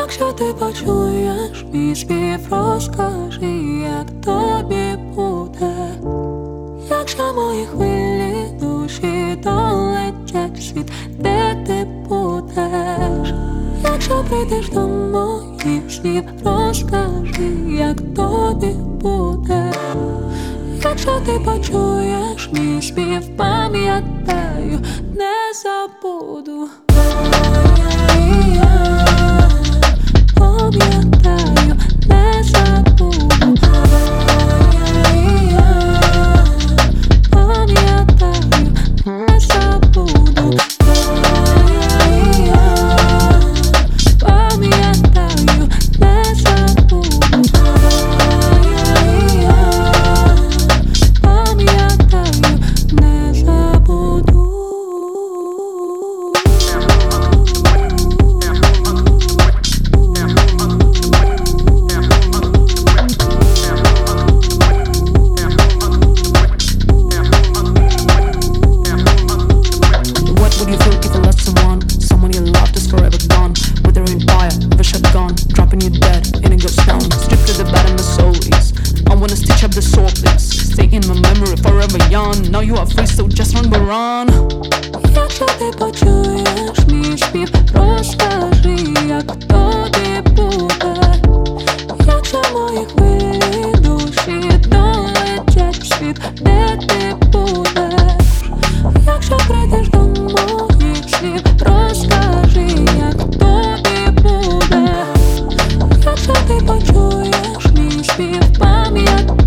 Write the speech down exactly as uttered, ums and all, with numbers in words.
Якщо ти почуєш мій спів, розкажи, як тобі буде. Якщо мої хвилі душі долетять в світ, де ти будеш? Якщо прийдеш до моїх снів, розкажи, як тобі буде. Якщо ти почуєш мій спів, пам'ятаю, не забуду. Пам'ятаю, не забуду. Пам'ятаю, не забуду. Пам'ятаю, не забуду. Пам'ятаю, не забуду. What would you feel if you lost someone? Someone you loved is forever gone. Whether in fire, of a shotgun, dropping you dead in a ghost town. Stripped to the bed and the soul is. I wanna stitch up the soul, please. Stay in my memory forever young. Now you are free, so just run, but run. Якщо ти почуєш мій спів, розкажи, як тобі буде. Якщо мої хвилі душі долетять в світ, де ти будеш? Якщо прийдеш до моїх слів, розкажи, як тобі буде. Якщо ти почуєш мій спів, пам'ятай.